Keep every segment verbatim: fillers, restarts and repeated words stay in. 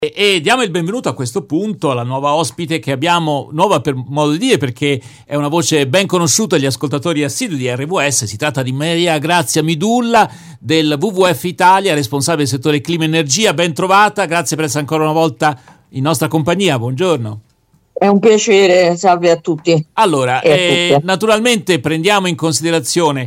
E, e diamo il benvenuto a questo punto alla nuova ospite che abbiamo, nuova per modo di dire perché è una voce ben conosciuta agli ascoltatori assidui di R W S. Si tratta di Maria Grazia Midulla del W W F Italia, responsabile del settore clima e energia. Ben trovata, grazie per essere ancora una volta in nostra compagnia. Buongiorno. È un piacere, salve a tutti. Allora, eh, naturalmente prendiamo in considerazione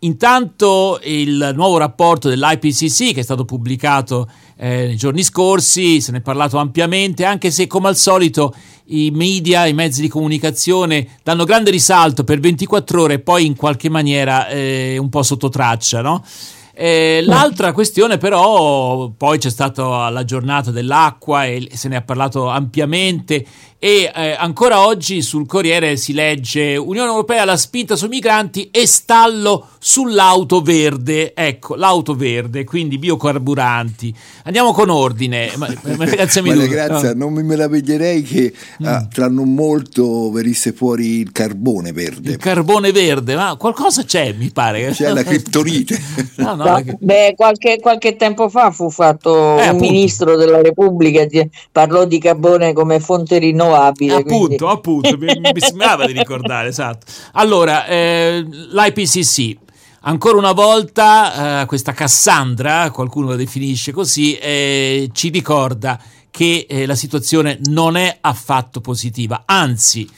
intanto il nuovo rapporto dell'I P C C che è stato pubblicato eh, nei giorni scorsi, se ne è parlato ampiamente, anche se come al solito i media, i mezzi di comunicazione danno grande risalto per ventiquattro ore e poi in qualche maniera eh, un po' sotto traccia, no? Eh, l'altra questione però, poi c'è stata la giornata dell'acqua e se ne è parlato ampiamente e eh, ancora oggi sul Corriere si legge: Unione Europea la spinta sui migranti e stallo sull'auto verde. Ecco, l'auto verde, quindi biocarburanti. Andiamo con ordine. Ma, ma, ragazzi, ma ragazza, no. Non mi meraviglierei che mm. ah, tra non molto venisse fuori il carbone verde. Il carbone verde, ma qualcosa c'è, mi pare. C'è la criptonite. No, no, No, beh, qualche, qualche tempo fa fu fatto eh, un appunto. ministro della Repubblica di, parlò di carbone come fonte rinnovabile. Appunto, quindi. appunto, mi, mi sembrava di ricordare, esatto. Allora, eh, l'I P C C, ancora una volta, eh, questa Cassandra, qualcuno la definisce così, eh, ci ricorda che eh, la situazione non è affatto positiva, anzi.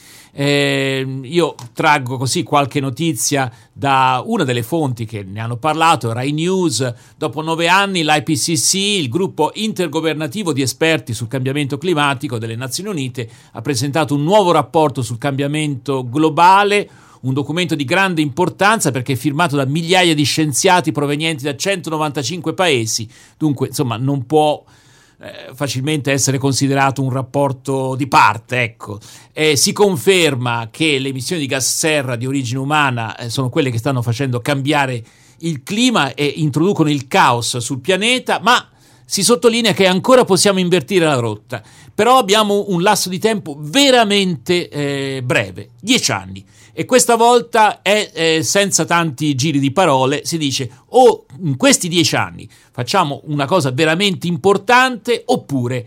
Eh, io traggo così qualche notizia da una delle fonti che ne hanno parlato, Rai News. Dopo nove anni l'I P C C, il gruppo intergovernativo di esperti sul cambiamento climatico delle Nazioni Unite, ha presentato un nuovo rapporto sul cambiamento globale, un documento di grande importanza perché è firmato da migliaia di scienziati provenienti da centonovantacinque paesi, dunque insomma non può Eh, facilmente essere considerato un rapporto di parte, ecco. Eh, si conferma che le emissioni di gas serra di origine umana eh, sono quelle che stanno facendo cambiare il clima e introducono il caos sul pianeta, ma si sottolinea che ancora possiamo invertire la rotta, però abbiamo un lasso di tempo veramente eh, breve, dieci anni, e questa volta è eh, senza tanti giri di parole. Si dice o in questi dieci anni facciamo una cosa veramente importante oppure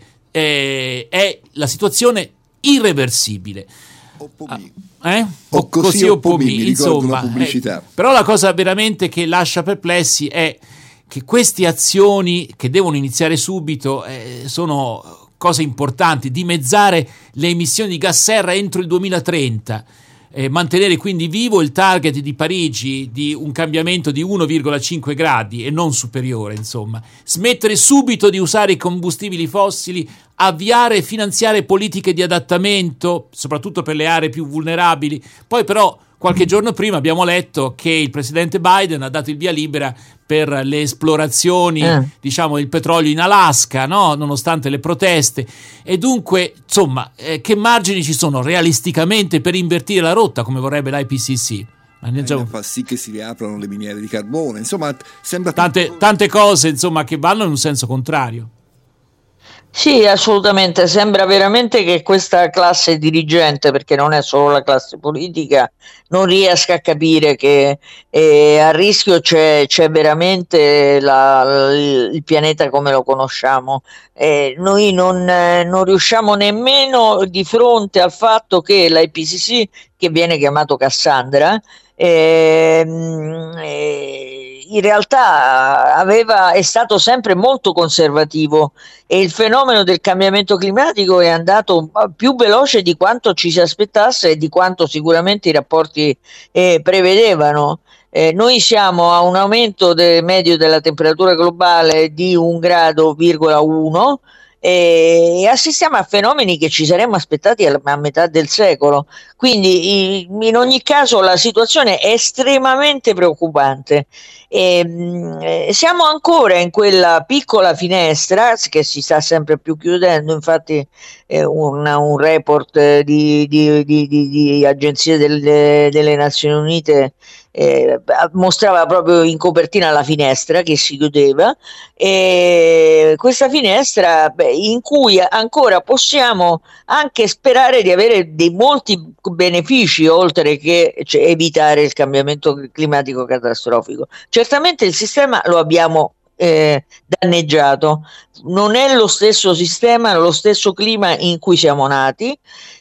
eh, è la situazione irreversibile. O pomì. Eh? O, o così, così o pomì, mi insomma, la pubblicità. Eh, però la cosa veramente che lascia perplessi è che queste azioni che devono iniziare subito eh, sono cose importanti: dimezzare le emissioni di gas serra entro il duemilatrenta, eh, mantenere quindi vivo il target di Parigi di un cambiamento di uno virgola cinque gradi e non superiore, insomma, smettere subito di usare i combustibili fossili, avviare e finanziare politiche di adattamento, soprattutto per le aree più vulnerabili. Poi però qualche giorno prima abbiamo letto che il presidente Biden ha dato il via libera per le esplorazioni, eh. diciamo, del petrolio in Alaska, no? Nonostante le proteste. E dunque, insomma, eh, che margini ci sono realisticamente per invertire la rotta, come vorrebbe l'I P C C? Già... fa sì che si riaprano le miniere di carbone, insomma, sembra tante, tutto... tante cose, insomma, che vanno in un senso contrario. Sì, assolutamente, sembra veramente che questa classe dirigente, perché non è solo la classe politica, non riesca a capire che eh, a rischio c'è, c'è veramente la, il pianeta come lo conosciamo. Eh, noi non, eh, non riusciamo nemmeno di fronte al fatto che l'I P C C, che viene chiamato Cassandra, eh, eh, in realtà aveva, è stato sempre molto conservativo, e il fenomeno del cambiamento climatico è andato più veloce di quanto ci si aspettasse e di quanto sicuramente i rapporti eh, prevedevano. Eh, noi siamo a un aumento de- medio della temperatura globale di un grado virgola uno e assistiamo a fenomeni che ci saremmo aspettati a, a metà del secolo. Quindi in ogni caso la situazione è estremamente preoccupante. E, mh, siamo ancora in quella piccola finestra che si sta sempre più chiudendo. Infatti eh, un, un report di, di, di, di, di agenzie delle, delle Nazioni Unite eh, mostrava proprio in copertina la finestra che si chiudeva, e questa finestra beh, in cui ancora possiamo anche sperare di avere dei molti benefici, oltre che cioè, evitare il cambiamento climatico catastrofico. Certamente il sistema lo abbiamo eh, danneggiato. Non è lo stesso sistema, lo stesso clima in cui siamo nati,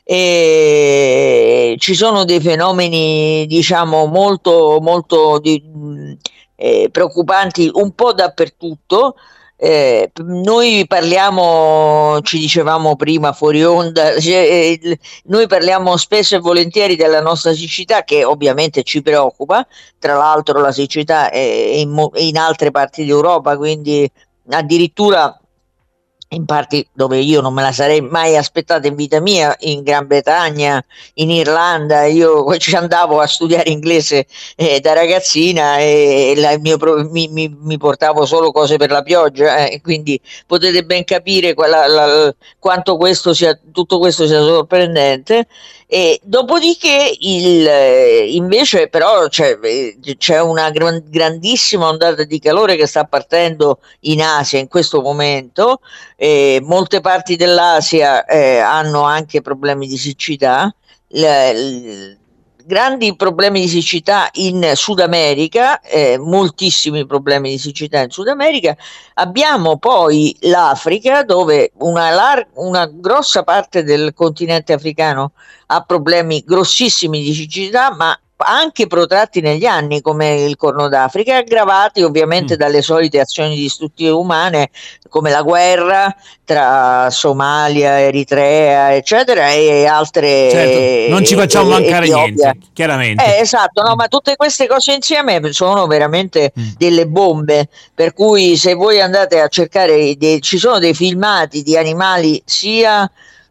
e ci sono dei fenomeni, diciamo, molto, molto di, eh, preoccupanti un po' dappertutto. Eh, noi parliamo, ci dicevamo prima fuori onda, cioè, eh, noi parliamo spesso e volentieri della nostra siccità, che ovviamente ci preoccupa. Tra l'altro la siccità è in, in altre parti d'Europa, quindi addirittura in parti dove io non me la sarei mai aspettata in vita mia, in Gran Bretagna, in Irlanda. Io ci andavo a studiare inglese eh, da ragazzina, e la, il mio, mi, mi, mi portavo solo cose per la pioggia, eh, quindi potete ben capire quella, la, quanto questo sia, tutto questo sia sorprendente. E dopodiché il, invece però c'è, c'è una gran, grandissima ondata di calore che sta partendo in Asia in questo momento. Eh, molte parti dell'Asia eh, hanno anche problemi di siccità, le, le, grandi problemi di siccità in Sud America, eh, moltissimi problemi di siccità in Sud America. Abbiamo poi l'Africa, dove una, lar- una grossa parte del continente africano ha problemi grossissimi di siccità, ma anche protratti negli anni, come il Corno d'Africa, aggravati ovviamente mm. dalle solite azioni distruttive umane, come la guerra tra Somalia, Eritrea, eccetera, e altre. Certo, non ci facciamo e, mancare Etiopia. Niente, chiaramente. Eh, esatto, no, ma tutte queste cose insieme sono veramente mm. delle bombe, per cui se voi andate a cercare, dei, ci sono dei filmati di animali, sia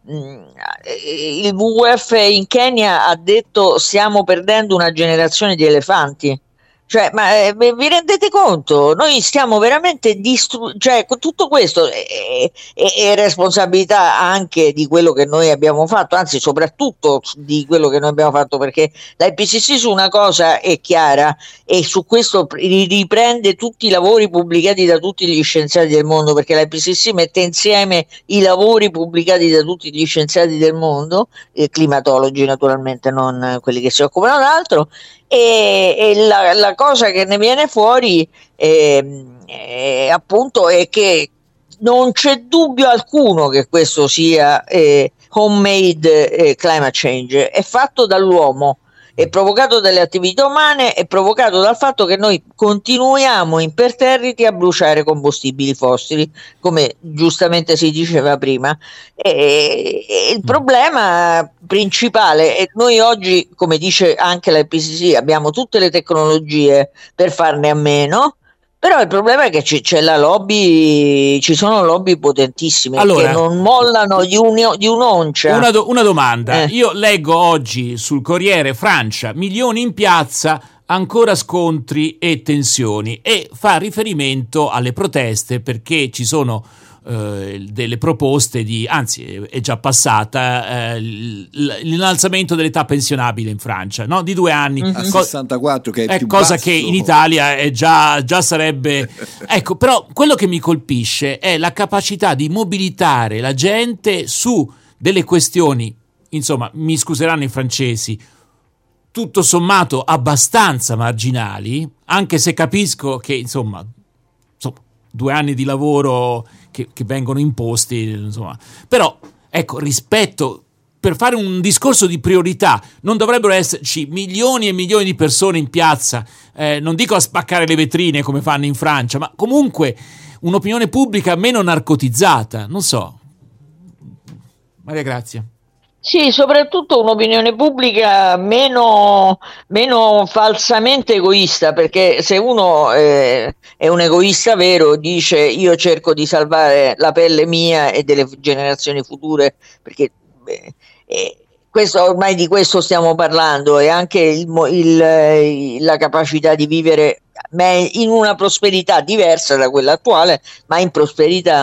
il W W F in Kenya ha detto stiamo perdendo una generazione di elefanti. Cioè, ma eh, vi rendete conto? Noi stiamo veramente distruggendo, cioè tutto questo è, è, è responsabilità anche di quello che noi abbiamo fatto, anzi soprattutto di quello che noi abbiamo fatto, perché l'I P C C su una cosa è chiara, e su questo riprende tutti i lavori pubblicati da tutti gli scienziati del mondo, perché l'I P C C mette insieme i lavori pubblicati da tutti gli scienziati del mondo, eh, climatologi naturalmente, non quelli che si occupano d'altro. E, e la, la cosa che ne viene fuori eh, eh, appunto è che non c'è dubbio alcuno che questo sia eh, homemade eh, climate change, è fatto dall'uomo, è provocato dalle attività umane, è provocato dal fatto che noi continuiamo imperterriti a bruciare combustibili fossili, come giustamente si diceva prima. E, e il problema principale è noi oggi, come dice anche l'I P C C, abbiamo tutte le tecnologie per farne a meno. Però il problema è che c- c'è la lobby, ci sono lobby potentissime, allora, che non mollano di, un, di un'oncia. Una, do- una domanda, eh. Io leggo oggi sul Corriere: Francia, milioni in piazza, ancora scontri e tensioni, e fa riferimento alle proteste perché ci sono eh, delle proposte di, anzi è già passata, eh, l'innalzamento dell'età pensionabile in Francia, no? Di due anni, mm-hmm. a sessantaquattro, che è, è più cosa basso. Che in Italia è già, già sarebbe ecco. Però quello che mi colpisce è la capacità di mobilitare la gente su delle questioni, insomma, mi scuseranno i francesi, tutto sommato abbastanza marginali, anche se capisco che insomma, insomma due anni di lavoro che, che vengono imposti, insomma, però ecco, rispetto, per fare un discorso di priorità non dovrebbero esserci milioni e milioni di persone in piazza, eh, non dico a spaccare le vetrine come fanno in Francia, ma comunque un'opinione pubblica meno narcotizzata, non so. Maria Grazia. Sì, soprattutto un'opinione pubblica meno, meno falsamente egoista, perché se uno eh, è un egoista vero, dice io cerco di salvare la pelle mia e delle generazioni future, perché eh, eh, questo, ormai di questo stiamo parlando, e anche il, il, la capacità di vivere in una prosperità diversa da quella attuale, ma in prosperità.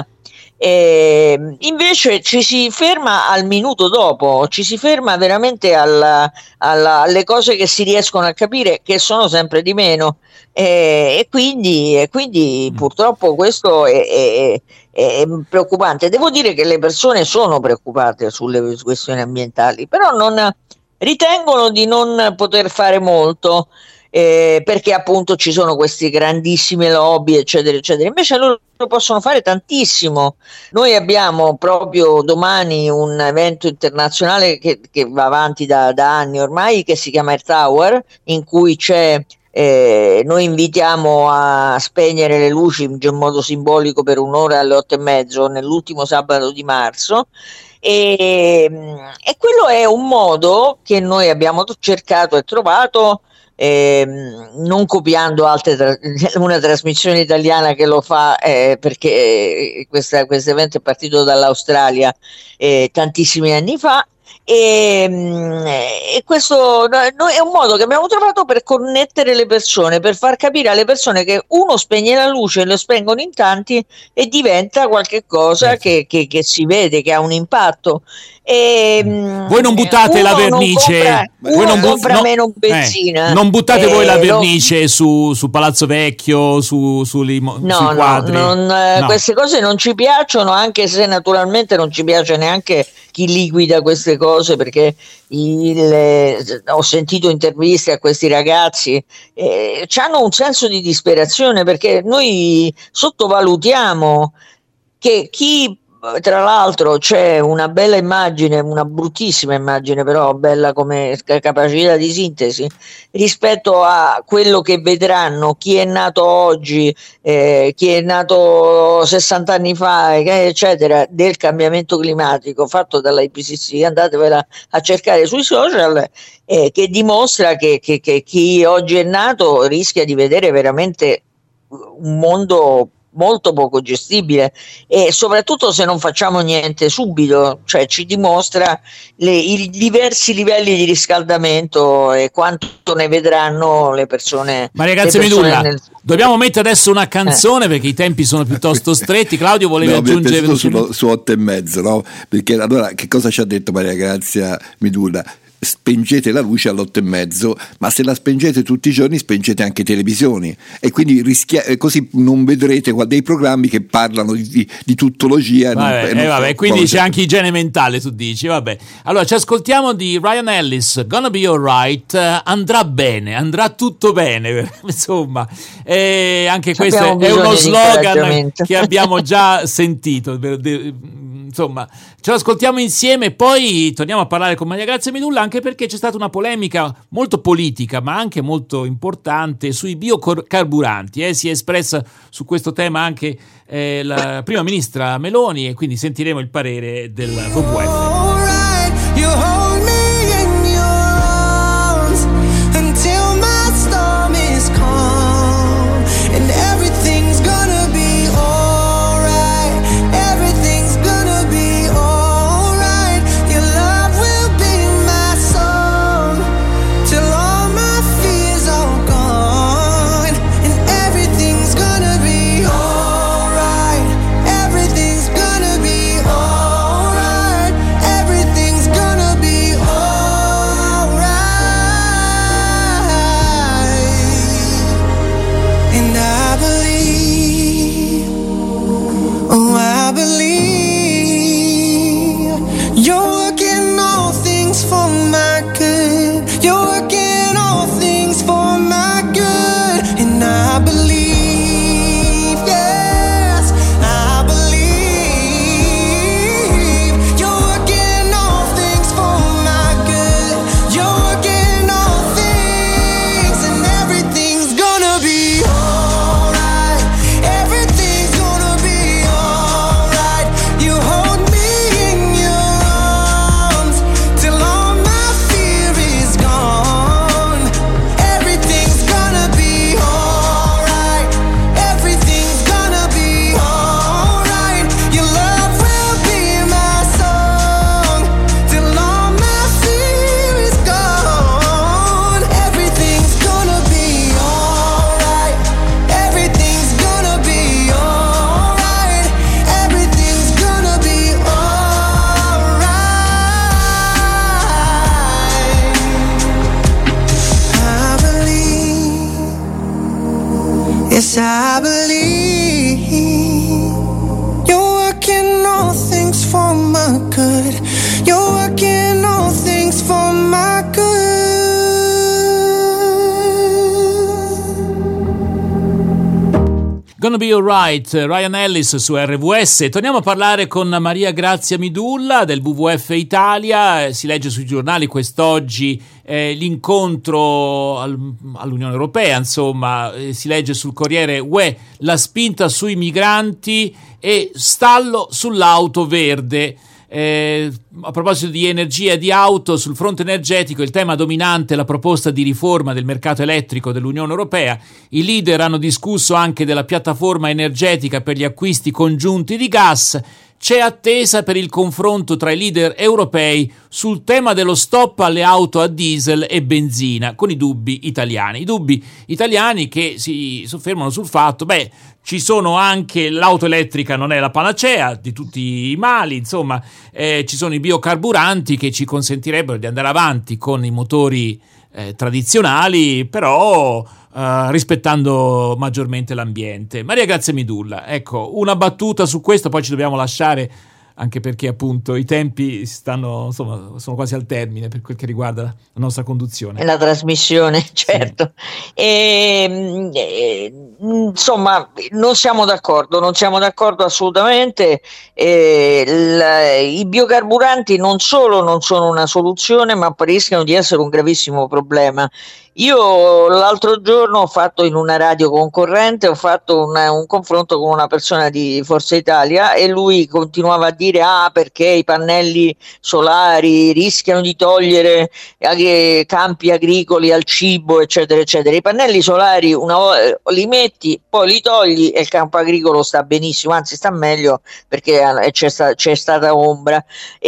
E invece ci si ferma al minuto dopo, ci si ferma veramente alla, alla, alle cose che si riescono a capire, che sono sempre di meno, e, e quindi, e quindi purtroppo questo è, è, è preoccupante. Devo dire che le persone sono preoccupate sulle questioni ambientali, però non ritengono di non poter fare molto. eh, perché appunto ci sono queste grandissime lobby, eccetera, eccetera. Invece loro possono fare tantissimo. Noi abbiamo proprio domani un evento internazionale che, che va avanti da, da anni ormai, che si chiama Earth Tower, in cui c'è Eh, noi invitiamo a spegnere le luci in modo simbolico per un'ora alle otto e mezzo nell'ultimo sabato di marzo, e, e quello è un modo che noi abbiamo cercato e trovato, eh, non copiando altre tra- una trasmissione italiana che lo fa, eh, perché questo evento è partito dall'Australia eh, tantissimi anni fa. E, e questo no, è un modo che abbiamo trovato per connettere le persone, per far capire alle persone che uno spegne la luce, lo spengono in tanti e diventa qualche cosa eh, che, che, che si vede, che ha un impatto. E, voi non buttate la vernice, non compra, voi non, bu- compra no, meno benzina, eh, non buttate eh, voi la lo... vernice su, su Palazzo Vecchio, su, su limo- no, sui quadri. No, non, no. Queste cose non ci piacciono, anche se naturalmente non ci piace neanche chi liquida queste cose, perché il, ho sentito interviste a questi ragazzi, eh, hanno un senso di disperazione, perché noi sottovalutiamo che chi, tra l'altro, c'è una bella immagine, una bruttissima immagine, però bella come capacità di sintesi, rispetto a quello che vedranno chi è nato oggi, eh, chi è nato sessanta anni fa, eccetera, del cambiamento climatico fatto dall'I P C C. Andatevela a cercare sui social, eh, che dimostra che, che, che chi oggi è nato rischia di vedere veramente un mondo molto poco gestibile, e soprattutto se non facciamo niente subito, cioè ci dimostra le, i diversi livelli di riscaldamento e quanto ne vedranno le persone. Maria Grazia Medulla, nel... dobbiamo mettere adesso una canzone eh. perché i tempi sono piuttosto stretti. Claudio, volevi no, aggiungere su, su otto e mezzo, no? Perché allora che cosa ci ha detto Maria Grazia Medulla? Spengete la luce all'otto e mezzo, ma se la spengete tutti i giorni spengete anche televisioni, e quindi rischia, così non vedrete dei programmi che parlano di, di, di tuttologia. Vabbè, non, eh, vabbè, quindi c'è anche igiene mentale, tu dici, vabbè. Allora ci ascoltiamo di Ryan Ellis, Gonna Be Alright, uh, andrà bene, andrà tutto bene, insomma, e anche questo è, è uno slogan che abbiamo già sentito, insomma, ce lo ascoltiamo insieme e poi torniamo a parlare con Maria Grazia Medulla, anche perché c'è stata una polemica molto politica ma anche molto importante sui biocarburanti, eh? Si è espressa su questo tema anche eh, la prima ministra Meloni, e quindi sentiremo il parere del W W F. Yes, I believe you're working all things for my good. You're working all things for my good. Gonna Be Alright, Ryan Ellis su R W S. Torniamo a parlare con Maria Grazia Midulla del W W F Italia. Si legge sui giornali quest'oggi eh, l'incontro al, all'Unione Europea, insomma, eh, si legge sul Corriere U E la spinta sui migranti e stallo sull'auto verde. Eh, a proposito di energia e di auto, sul fronte energetico il tema dominante è la proposta di riforma del mercato elettrico dell'Unione Europea. I leader hanno discusso anche della piattaforma energetica per gli acquisti congiunti di gas. C'è attesa per il confronto tra i leader europei sul tema dello stop alle auto a diesel e benzina, con i dubbi italiani. I dubbi italiani che si soffermano sul fatto, beh, ci sono anche l'auto elettrica, non è la panacea di tutti i mali, insomma, eh, ci sono i biocarburanti che ci consentirebbero di andare avanti con i motori eh, tradizionali, però Uh, rispettando maggiormente l'ambiente. Maria Grazia Midulla, ecco, una battuta su questo, poi ci dobbiamo lasciare, anche perché appunto i tempi stanno, insomma, sono quasi al termine per quel che riguarda la nostra conduzione. La trasmissione, certo. Sì. E, e, insomma, non siamo d'accordo, non siamo d'accordo assolutamente. E, la, i biocarburanti non solo non sono una soluzione, ma rischiano di essere un gravissimo problema. Io l'altro giorno ho fatto in una radio concorrente, ho fatto una, un confronto con una persona di Forza Italia e lui continuava a dire ah perché i pannelli solari rischiano di togliere eh, campi agricoli al cibo eccetera eccetera. I pannelli solari una volta li metti, poi li togli e il campo agricolo sta benissimo, anzi sta meglio perché c'è, sta, c'è stata ombra.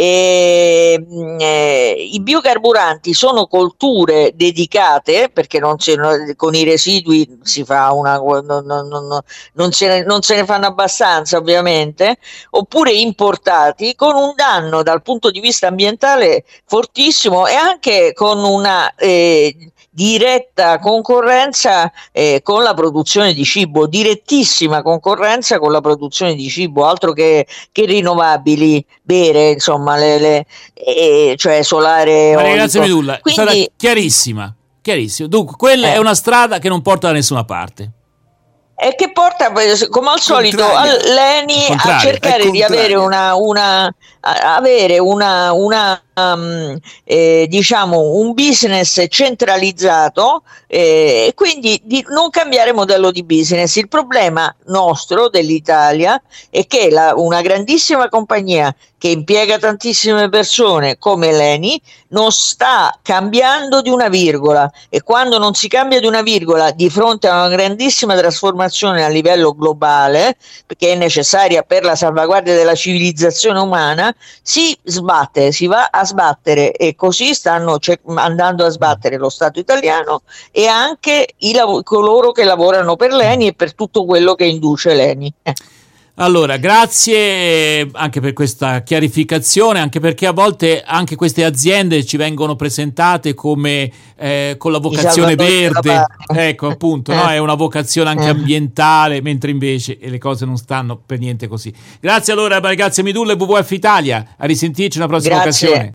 E, eh, i biocarburanti sono colture dedicate, perché non si, con i residui si fa una non, non, non, non, se ne, non se ne fanno abbastanza ovviamente, oppure importati con un danno dal punto di vista ambientale fortissimo e anche con una eh, diretta concorrenza eh, con la produzione di cibo, direttissima concorrenza con la produzione di cibo, altro che, che rinnovabili, bere, insomma, le, le, eh, cioè solare. Maria Grazia Midulla, è Quindi, stata chiarissima. Chiarissimo. Dunque, quella eh. è una strada che non porta da nessuna parte. E che porta, come al solito, l'Eni a cercare di avere una, una avere una, una um, eh, diciamo un business centralizzato eh, e quindi di non cambiare modello di business. Il problema nostro dell'Italia è che la, una grandissima compagnia che impiega tantissime persone come l'Eni non sta cambiando di una virgola, e quando non si cambia di una virgola di fronte a una grandissima trasformazione a livello globale, perché è necessaria per la salvaguardia della civilizzazione umana, si sbatte, si va a sbattere, e così stanno cioè, andando a sbattere lo Stato italiano e anche i lav- coloro che lavorano per l'Eni e per tutto quello che induce l'Eni. Eh. Allora, grazie anche per questa chiarificazione, anche perché a volte anche queste aziende ci vengono presentate come eh, con la vocazione verde, ecco appunto, eh. no? È una vocazione anche eh. ambientale, mentre invece le cose non stanno per niente così. Grazie allora, Maria Grazia Midulla e W W F Italia, a risentirci una prossima grazie. occasione.